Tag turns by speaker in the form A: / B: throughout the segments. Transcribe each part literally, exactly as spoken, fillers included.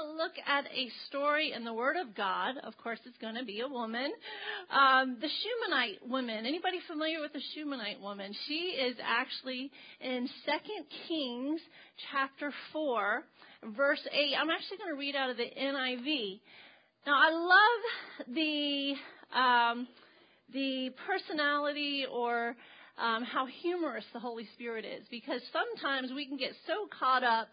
A: to look at a story in the Word of God. Of course, it's going to be a woman. Um, the Shunammite woman. Anybody familiar with the Shunammite woman? She is actually in Second Kings chapter four, verse eight. I'm actually going to read out of the N I V. Now, I love the um, the personality or um, how humorous the Holy Spirit is, because sometimes we can get so caught up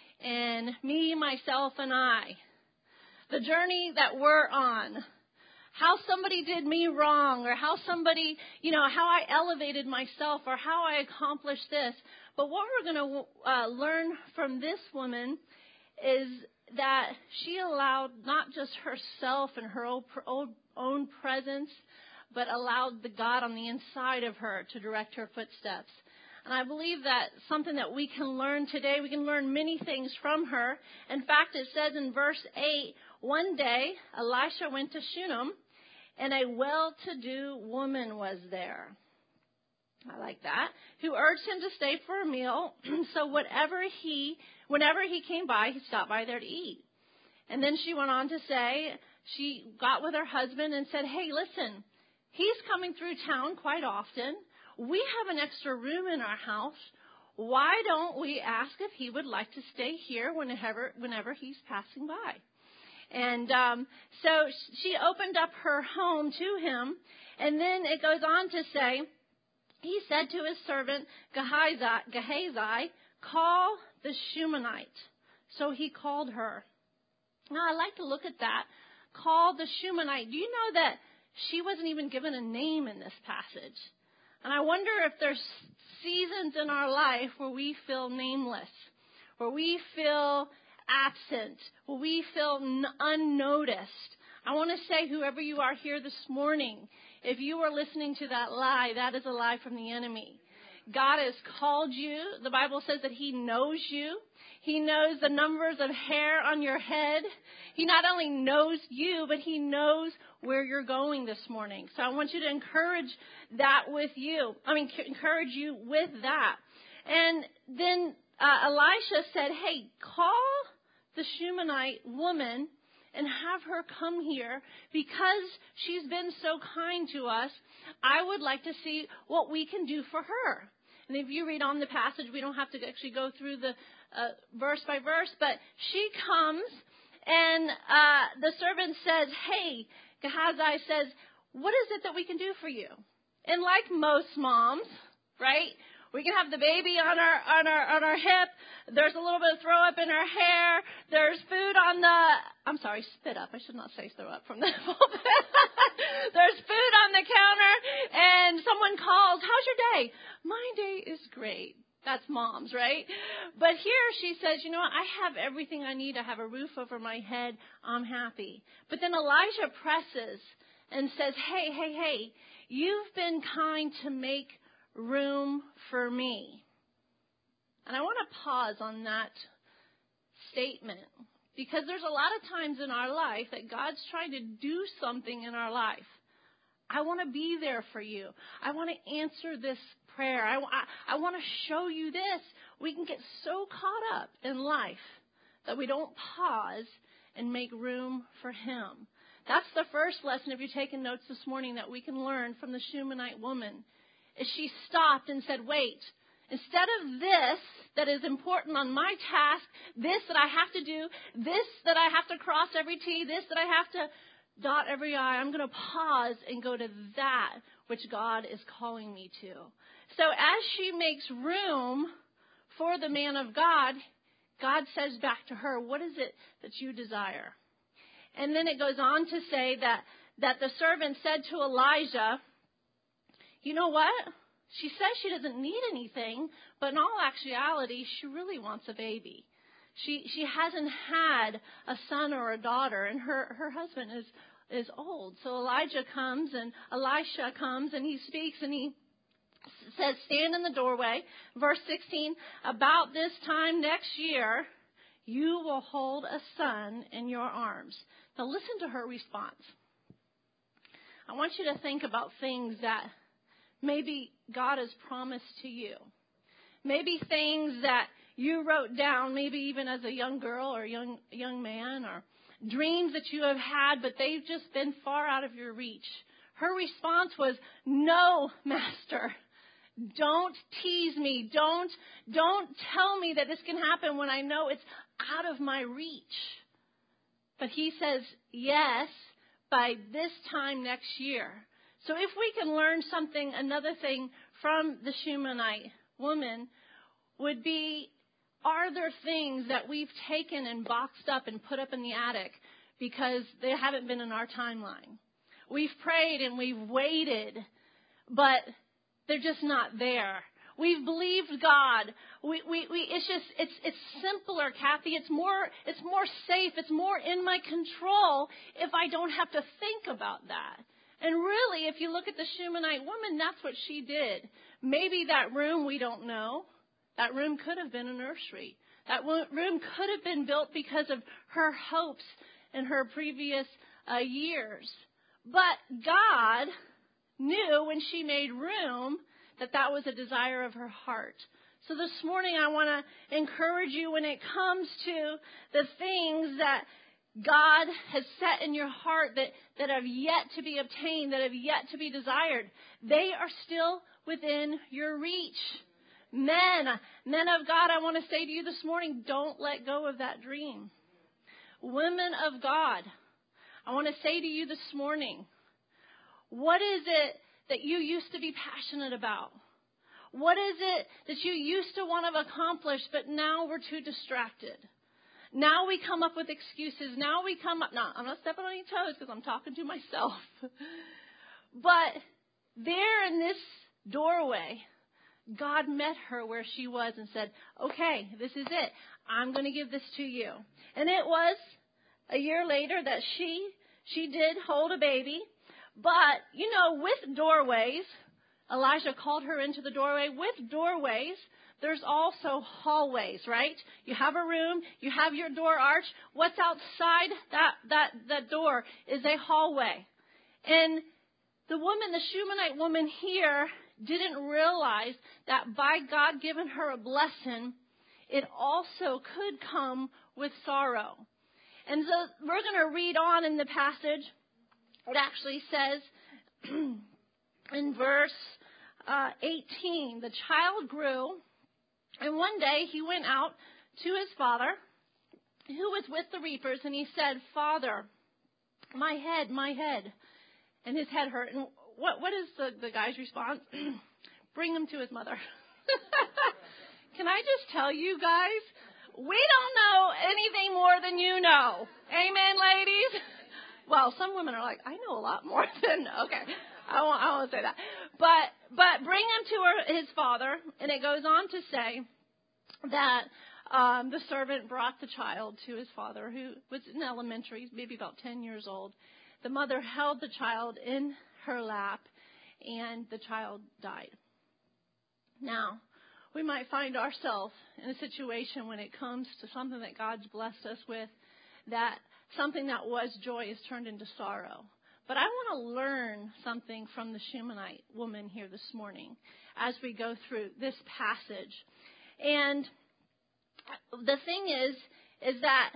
A: in me, myself, and I, the journey that we're on, how somebody did me wrong, or how somebody, you know, how I elevated myself, or how I accomplished this. But what we're going to uh, learn from this woman is that she allowed not just herself and her own, own, own presence, but allowed the God on the inside of her to direct her footsteps. And I believe that something that we can learn today, we can learn many things from her. In fact, it says in verse eight, one day Elisha went to Shunem, and a well-to-do woman was there. I like that. Who urged him to stay for a meal. So whatever he, whenever he came by, he stopped by there to eat. And then she went on to say, she got with her husband and said, hey, listen, he's coming through town quite often. We have an extra room in our house. Why don't we ask if he would like to stay here whenever, whenever he's passing by? And um, so she opened up her home to him. And then it goes on to say, he said to his servant Gehazi, Gehazi, call the Shunammite. So he called her. Now, I like to look at that. Call the Shunammite. Do you know that she wasn't even given a name in this passage? And I wonder if there's seasons in our life where we feel nameless, where we feel absent, where we feel n- unnoticed. I want to say, whoever you are here this morning, if you are listening to that lie, that is a lie from the enemy. God has called you. The Bible says that he knows you. He knows the numbers of hair on your head. He not only knows you, but he knows where you're going this morning. So I want you to encourage that with you. I mean, encourage you with that. And then uh, Elisha said, hey, call the Shunammite woman and have her come here because she's been so kind to us. I would like to see what we can do for her. And if you read on the passage, we don't have to actually go through the uh, verse by verse, but she comes and uh, the servant says, hey, Gehazi says, what is it that we can do for you? And like most moms, right? We can have the baby on our on our on our hip. There's a little bit of throw up in our hair. There's food on the I'm sorry, spit up. I should not say throw up from the pulpit. There's food on the counter, and someone calls. How's your day? My day is great. That's moms, right? But here she says, you know what? I have everything I need. I have a roof over my head. I'm happy. But then Elijah presses and says, hey, hey, hey, you've been kind to make room for me. And I want to pause on that statement because there's a lot of times in our life that God's trying to do something in our life. I want to be there for you. I want to answer this prayer. I, I, I want to show you this. We can get so caught up in life that we don't pause and make room for him. That's the first lesson, if you're taking notes this morning, that we can learn from the Shunammite woman. Is she stopped and said, wait, instead of this that is important on my task, this that I have to do, this that I have to cross every T, this that I have to dot every I, I'm going to pause and go to that which God is calling me to. So as she makes room for the man of God, God says back to her, what is it that you desire? And then it goes on to say that, that the servant said to Elijah, you know what? She says she doesn't need anything, but in all actuality, she really wants a baby. She she hasn't had a son or a daughter, and her, her husband is, is old. So Elijah comes, and Elisha comes, and he speaks, and he says, stand in the doorway. Verse sixteen, about this time next year, you will hold a son in your arms. Now listen to her response. I want you to think about things that maybe God has promised to you. Maybe things that you wrote down, maybe even as a young girl or young young man, or dreams that you have had, but they've just been far out of your reach. Her response was, no, Master. Don't tease me. Don't, don't tell me that this can happen when I know it's out of my reach. But he says, yes, by this time next year. So if we can learn something, another thing from the Shunammite woman would be, are there things that we've taken and boxed up and put up in the attic because they haven't been in our timeline? We've prayed and we've waited, but they're just not there. We've believed God. We, we, we, it's just, it's, it's simpler, Kathy. It's more, it's more safe. It's more in my control if I don't have to think about that. And really, if you look at the Shunammite woman, that's what she did. Maybe that room, we don't know. That room could have been a nursery. That room could have been built because of her hopes in her previous uh, years. But God knew when she made room that that was a desire of her heart. So this morning I want to encourage you when it comes to the things that God has set in your heart that, that have yet to be obtained, that have yet to be desired. They are still within your reach. Men, men of God, I want to say to you this morning, don't let go of that dream. Women of God, I want to say to you this morning, what is it that you used to be passionate about? What is it that you used to want to accomplish, but now we're too distracted? Now we come up with excuses. Now we come up, no, I'm not stepping on any toes because I'm talking to myself. But there in this doorway, God met her where she was and said, okay, this is it. I'm going to give this to you. And it was a year later that she, she did hold a baby. But, you know, with doorways, Elijah called her into the doorway. With doorways, there's also hallways, right? You have a room, you have your door arch. What's outside that, that, that door is a hallway. And the woman, the Shunammite woman here, didn't realize that by God giving her a blessing, it also could come with sorrow. And so we're going to read on in the passage. It actually says in verse uh, eighteen, the child grew, and one day he went out to his father, who was with the reapers, and he said, Father, my head, my head. And his head hurt. And what what is the, the guy's response? Bring him to his mother. Can I just tell you guys, we don't know anything more than you know. Amen, ladies? Well, some women are like, I know a lot more than, okay, I won't, I won't say that. But, but bring him to her, his father, and it goes on to say that um, the servant brought the child to his father, who was in elementary, maybe about ten years old. The mother held the child in her lap, and the child died. Now, we might find ourselves in a situation when it comes to something that God's blessed us with, that something that was joy is turned into sorrow. But I want to learn something from the Shunammite woman here this morning as we go through this passage. And the thing is, is that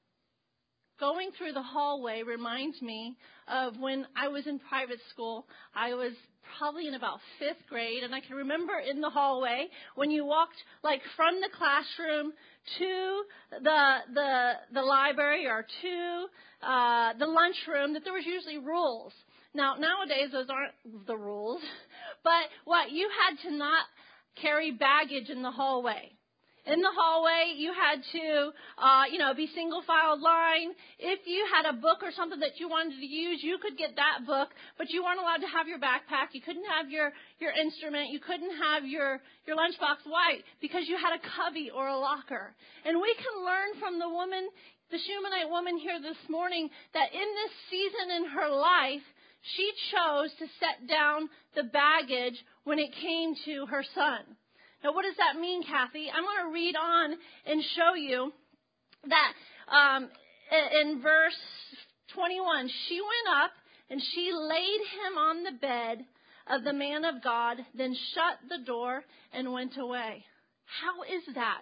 A: going through the hallway reminds me of when I was in private school. I was probably in about fifth grade, and I can remember in the hallway when you walked like from the classroom to the the the library or to uh, the lunchroom, that there was usually rules. Now nowadays those aren't the rules, but what you had to not carry baggage in the hallway. In the hallway, you had to, uh, you know, be single-filed line. If you had a book or something that you wanted to use, you could get that book, but you weren't allowed to have your backpack. You couldn't have your, your instrument. You couldn't have your, your lunchbox. Why? Because you had a cubby or a locker. And we can learn from the woman, the Shunammite woman here this morning, that in this season in her life, she chose to set down the baggage when it came to her son. Now, what does that mean, Kathy? I'm going to read on and show you that um, in verse twenty-one, she went up and she laid him on the bed of the man of God, then shut the door and went away. How is that?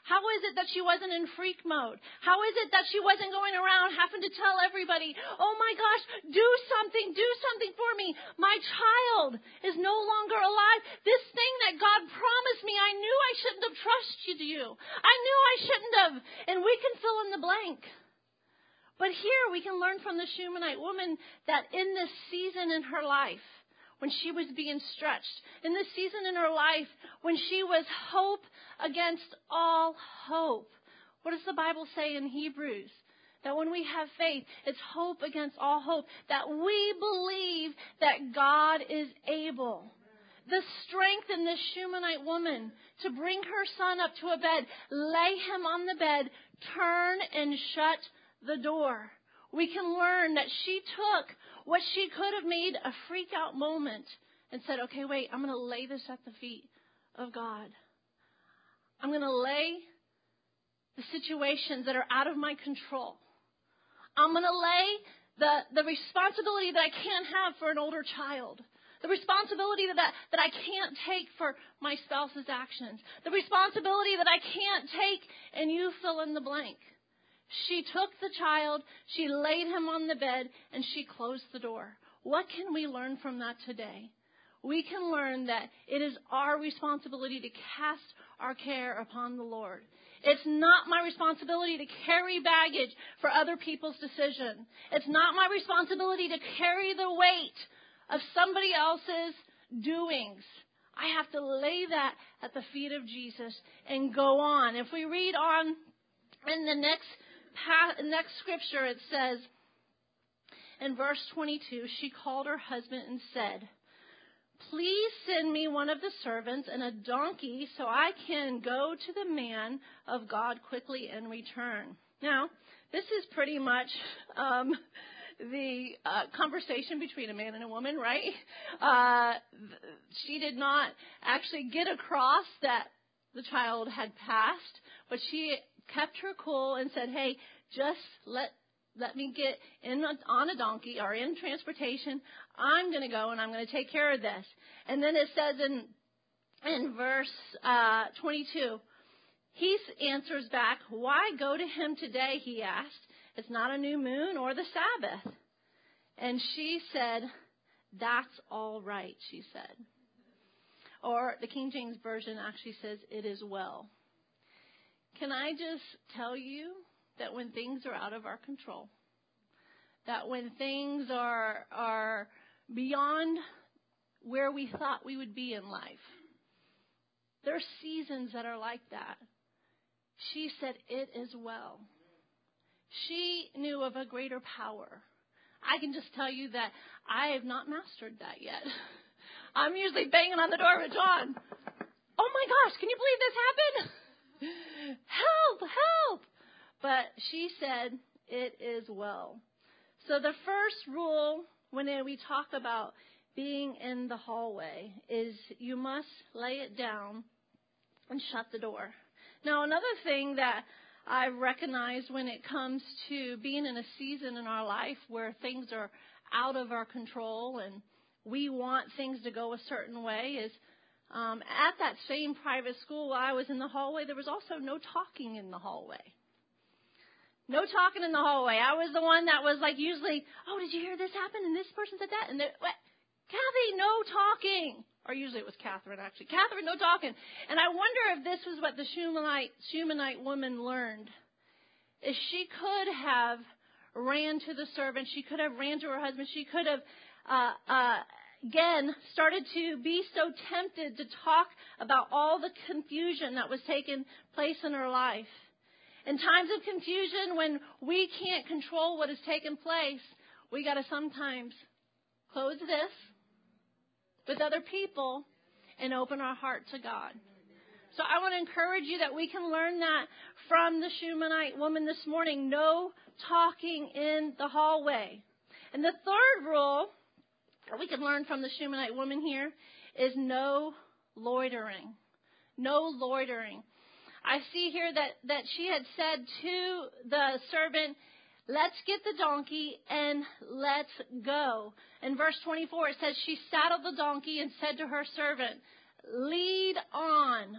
A: How is it that she wasn't in freak mode? How is it that she wasn't going around having to tell everybody, oh my gosh, do something, do something for me. My child is no longer alive. This thing that God promised me, I knew I shouldn't have trusted you. I knew I shouldn't have. And we can fill in the blank. But here we can learn from the Shunammite woman that in this season in her life, when she was being stretched, in this season in her life, when she was hope against all hope. What does the Bible say in Hebrews? That when we have faith, it's hope against all hope. That we believe that God is able. The strength in this Shunammite woman to bring her son up to a bed, lay him on the bed, turn and shut the door. We can learn that she took what she could have made a freak out moment and said, okay, wait, I'm going to lay this at the feet of God. I'm going to lay the situations that are out of my control. I'm going to lay the, the responsibility that I can't have for an older child. The responsibility that, that I can't take for my spouse's actions. The responsibility that I can't take, and you fill in the blank. She took the child, she laid him on the bed, and she closed the door. What can we learn from that today? We can learn that it is our responsibility to cast our care upon the Lord. It's not my responsibility to carry baggage for other people's decision. It's not my responsibility to carry the weight of somebody else's doings. I have to lay that at the feet of Jesus and go on. If we read on in the next next scripture, it says in verse twenty-two, she called her husband and said, please send me one of the servants and a donkey so I can go to the man of God quickly and return. Now, this is pretty much um, the uh, conversation between a man and a woman, right? Uh, she did not actually get across that the child had passed, but she kept her cool and said, hey, just let let me get in on a donkey or in transportation. I'm going to go and I'm going to take care of this. And then it says in in verse uh, twenty-two, he answers back, why go to him today, he asked. It's not a new moon or the Sabbath. And she said, that's all right, she said. Or the King James Version actually says, it is well. Can I just tell you that when things are out of our control, that when things are are beyond where we thought we would be in life, there are seasons that are like that. She said, it is well. She knew of a greater power. I can just tell you that I have not mastered that yet. I'm usually banging on the door with John. Oh my gosh, can you believe this happened? Help, help. But she said, it is well. So the first rule when we talk about being in the hallway is you must lay it down and shut the door. Now, another thing that I've recognized when it comes to being in a season in our life where things are out of our control and we want things to go a certain way is Um, at that same private school while I was in the hallway, there was also no talking in the hallway. No talking in the hallway. I was the one that was like usually, oh, did you hear this happen? And this person said that. And what? Kathy, no talking. Or usually it was Catherine, actually. Catherine, no talking. And I wonder if this was what the Shunammite, Shunammite woman learned. Is she could have ran to the servant. She could have ran to her husband. She could have, uh, uh, again, started to be so tempted to talk about all the confusion that was taking place in her life. In times of confusion, when we can't control what is taking place, we got to sometimes close this with other people and open our heart to God. So I want to encourage you that we can learn that from the Shunammite woman this morning. No talking in the hallway. And the third rule that we can learn from the Shunammite woman here is no loitering. No loitering. I see here that, that she had said to the servant, let's get the donkey and let's go. In verse twenty-four, it says she saddled the donkey and said to her servant, lead on.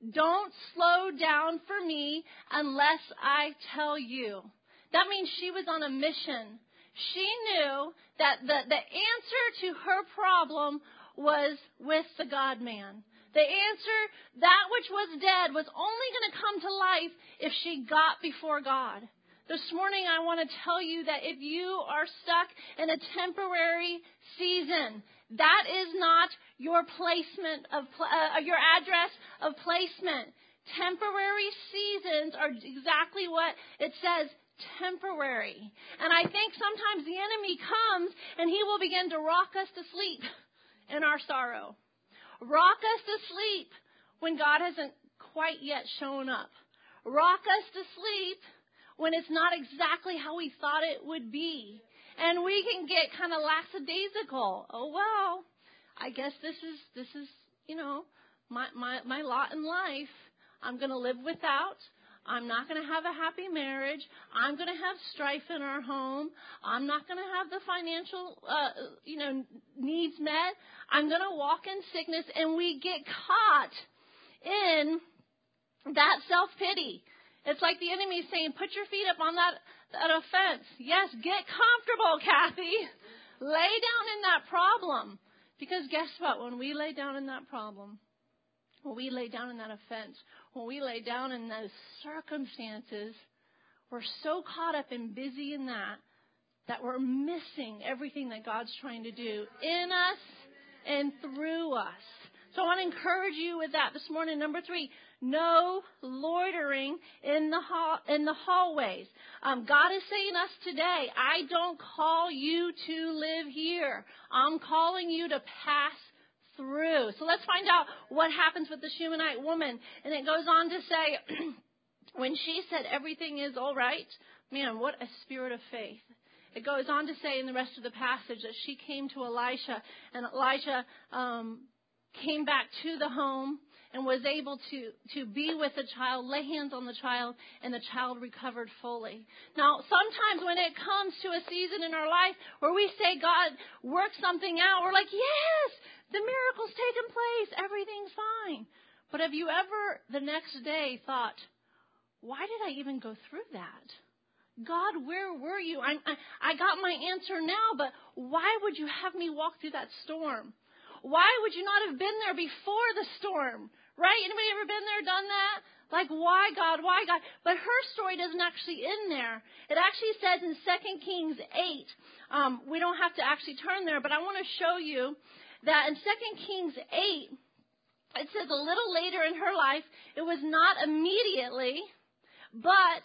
A: Don't slow down for me unless I tell you. That means she was on a mission. She knew that the, the answer to her problem was with the God-man. The answer, that which was dead, was only going to come to life if she got before God. This morning I want to tell you that if you are stuck in a temporary season, that is not your placement of uh, your address of placement. Temporary seasons are exactly what it says, temporary. And I think sometimes the enemy comes and he will begin to rock us to sleep in our sorrow. Rock us to sleep when God hasn't quite yet shown up. Rock us to sleep when it's not exactly how we thought it would be. And we can get kind of lackadaisical. Oh, well, I guess this is, this is, you know, my, my, my lot in life. I'm going to live without. I'm not going to have a happy marriage. I'm going to have strife in our home. I'm not going to have the financial, uh, you know, needs met. I'm going to walk in sickness. And we get caught in that self-pity. It's like the enemy saying, put your feet up on that, that offense. Yes, get comfortable, Kathy. Lay down in that problem. Because guess what? When we lay down in that problem, when we lay down in that offense, when we lay down in those circumstances, we're so caught up and busy in that, that we're missing everything that God's trying to do in us and through us. So I want to encourage you with that this morning. Number three, no loitering in the hall, in the hallways. Um, God is saying us today, I don't call you to live here. I'm calling you to pass through. So let's find out what happens with the Shunammite woman. And it goes on to say, when she said everything is all right, man, what a spirit of faith. It goes on to say in the rest of the passage that she came to Elisha, and Elisha um, came back to the home and was able to, to be with the child, lay hands on the child, and the child recovered fully. Now, sometimes when it comes to a season in our life where we say, God, work something out, we're like, yes, the miracle's taken place, everything's fine. But have you ever the next day thought, why did I even go through that? God, where were you? I, I, I got my answer now, but why would you have me walk through that storm? Why would you not have been there before the storm? Right? Anybody ever been there, done that? Like, why, God? Why, God? But her story doesn't actually end there. It actually says in Second Kings eight, um, we don't have to actually turn there, but I want to show you that in Second Kings eight, it says a little later in her life, it was not immediately, but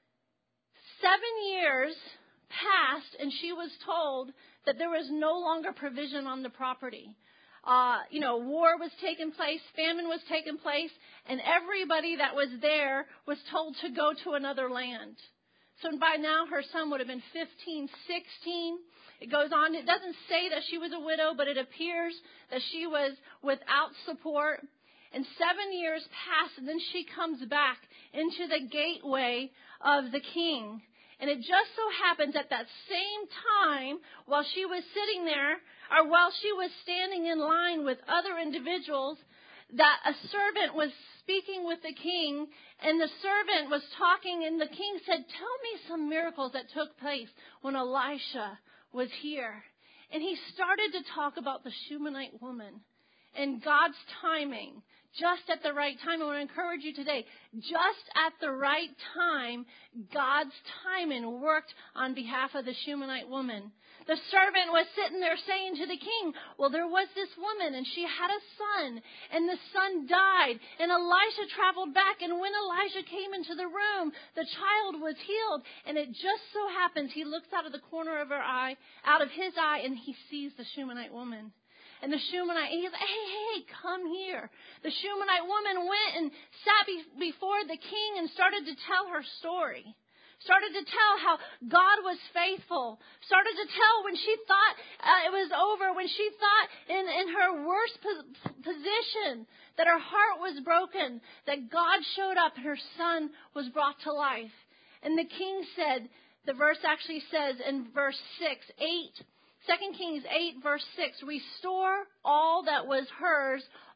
A: seven years passed and she was told that there was no longer provision on the property. Uh, you know, war was taking place, famine was taking place, and everybody that was there was told to go to another land. So by now her son would have been fifteen, sixteen. It goes on. It doesn't say that she was a widow, but it appears that she was without support. And seven years pass, and then she comes back into the gateway of the king. And it just so happens at that same time, while she was sitting there, or while she was standing in line with other individuals, that a servant was speaking with the king, and the servant was talking, and the king said, tell me some miracles that took place when Elisha was here. And he started to talk about the Shunammite woman and God's timing. Just at the right time. I want to encourage you today. Just at the right time, God's timing worked on behalf of the Shunammite woman. The servant was sitting there saying to the king, well, there was this woman and she had a son and the son died. And Elisha traveled back, and when Elijah came into the room, the child was healed. And it just so happens he looks out of the corner of her eye, out of his eye, and he sees the Shunammite woman. And the Shunammite, he's like, hey, hey, hey, come here. The Shunammite woman went and sat be- before the king and started to tell her story. Started to tell how God was faithful. Started to tell when she thought uh, it was over, when she thought in, in her worst po- position that her heart was broken, that God showed up and her son was brought to life. And the king said, the verse actually says in verse six, eight, Second Kings eight, verse six, restore all that was hers,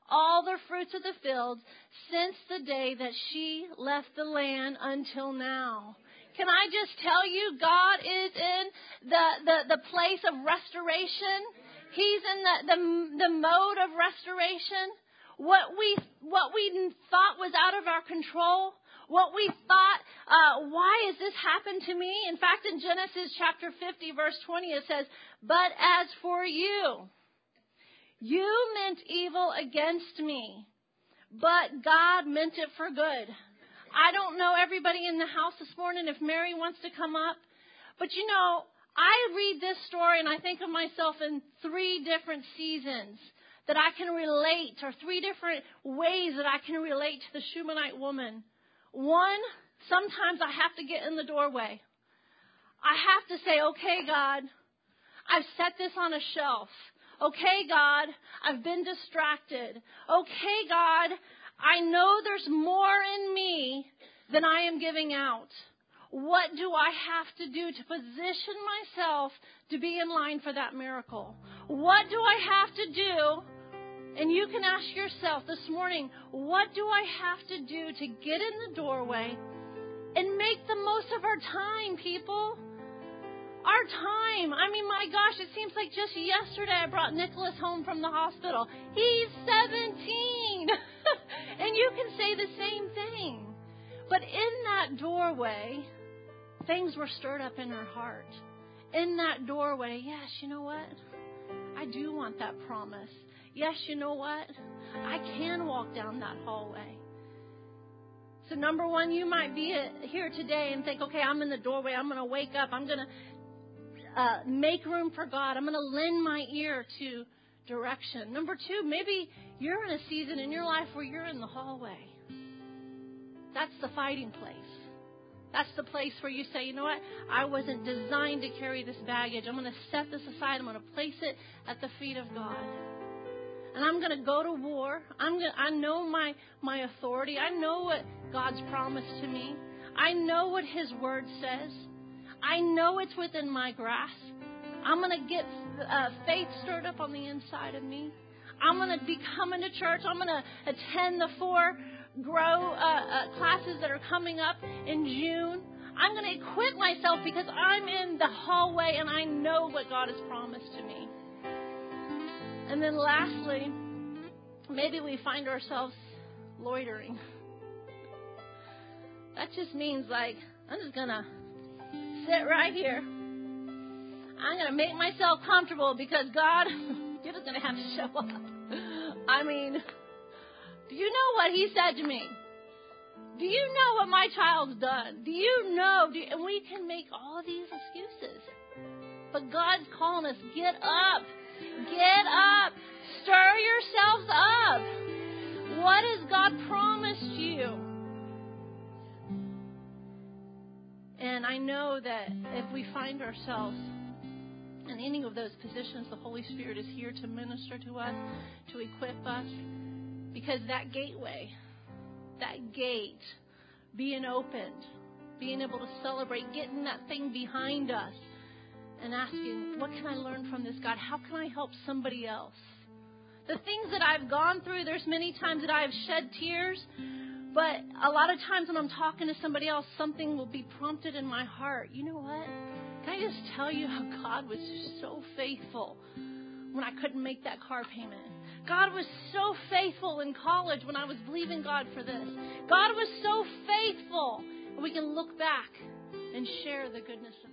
A: all the fruits of the field since the day that she left the land until now. Can I just tell you, God is in the, the, the place of restoration. He's in the, the, the mode of restoration. What we, what we thought was out of our control, what we thought, uh, why has this happened to me? In fact, in Genesis chapter fifty, verse twenty, it says, but as for you, you meant evil against me, but God meant it for good. I don't know everybody in the house this morning if Mary wants to come up, but you know, I read this story and I think of myself in three different seasons that I can relate, or three different ways that I can relate to the Shunammite woman. One, sometimes I have to get in the doorway. I have to say, okay, God, I've set this on a shelf. Okay, God, I've been distracted. Okay, God, I know there's more in me than I am giving out. What do I have to do to position myself to be in line for that miracle? What do I have to do? And you can ask yourself this morning, what do I have to do to get in the doorway and make the most of our time, people? Our time. I mean, my gosh, it seems like just yesterday I brought Nicholas home from the hospital. He's seventeen. And you can say the same thing. But in that doorway, things were stirred up in her heart. In that doorway, yes, you know what? I do want that promise. Yes, you know what? I can walk down that hallway. So number one, you might be here today and think, okay, I'm in the doorway. I'm going to wake up. I'm going to uh, make room for God. I'm going to lend my ear to direction. Number two, maybe you're in a season in your life where you're in the hallway. That's the fighting place. That's the place where you say, you know what? I wasn't designed to carry this baggage. I'm going to set this aside. I'm going to place it at the feet of God. And I'm going to go to war. I'm going to, I know my, my authority. I know what God's promised to me. I know what His Word says. I know it's within my grasp. I'm going to get uh, faith stirred up on the inside of me. I'm going to be coming to church. I'm going to attend the four grow uh, uh, classes that are coming up in June. I'm going to equip myself because I'm in the hallway and I know what God has promised to me. And then lastly, maybe we find ourselves loitering. That just means like, I'm just going to sit right here. I'm going to make myself comfortable because God, you're just going to have to show up. I mean, do you know what He said to me? Do you know what my child's done? Do you know? Do you, and we can make all these excuses. But God's calling us, get up. Get up. Stir yourselves up. What has God promised you? And I know that if we find ourselves in any of those positions, the Holy Spirit is here to minister to us, to equip us. Because that gateway, that gate being opened, being able to celebrate, getting that thing behind us, and asking, what can I learn from this, God? How can I help somebody else? The things that I've gone through, there's many times that I have shed tears, but a lot of times when I'm talking to somebody else, something will be prompted in my heart. You know what? Can I just tell you how God was so faithful when I couldn't make that car payment? God was so faithful in college when I was believing God for this. God was so faithful. And we can look back and share the goodness of